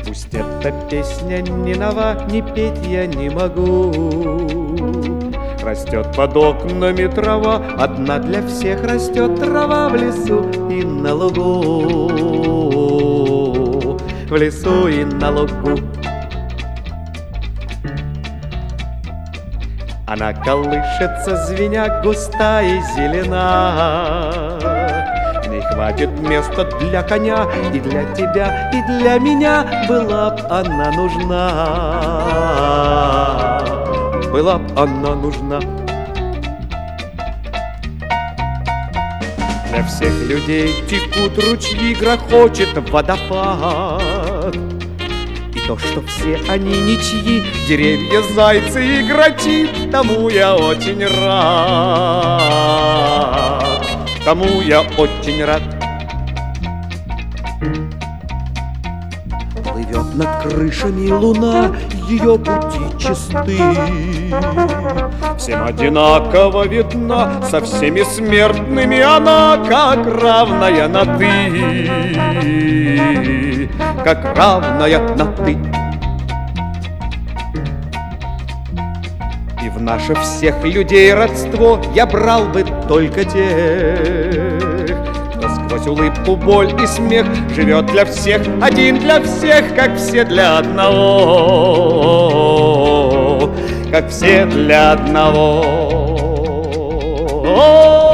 Пусть эта песня не нова, не петь я не могу. Растет под окнами трава, одна для всех растет трава в лесу и на лугу. В лесу и на лугу. Она колышется, звеня, густая и зелена. В ней хватит места для коня, и для тебя, и для меня. Была б она нужна, была б она нужна. Для всех людей текут ручьи, грохочет водопад. И то, что все они ничьи, деревья, зайцы и грачи, тому я очень рад, тому я очень рад. Плывет над крышами луна, ее пути чисты. Всем одинаково видна, со всеми смертными она, как равная на ты, как равная на ты. И в наше всех людей родство я брал бы только тех, кто сквозь улыбку, боль и смех живет для всех, один для всех, как все для одного, как все для одного.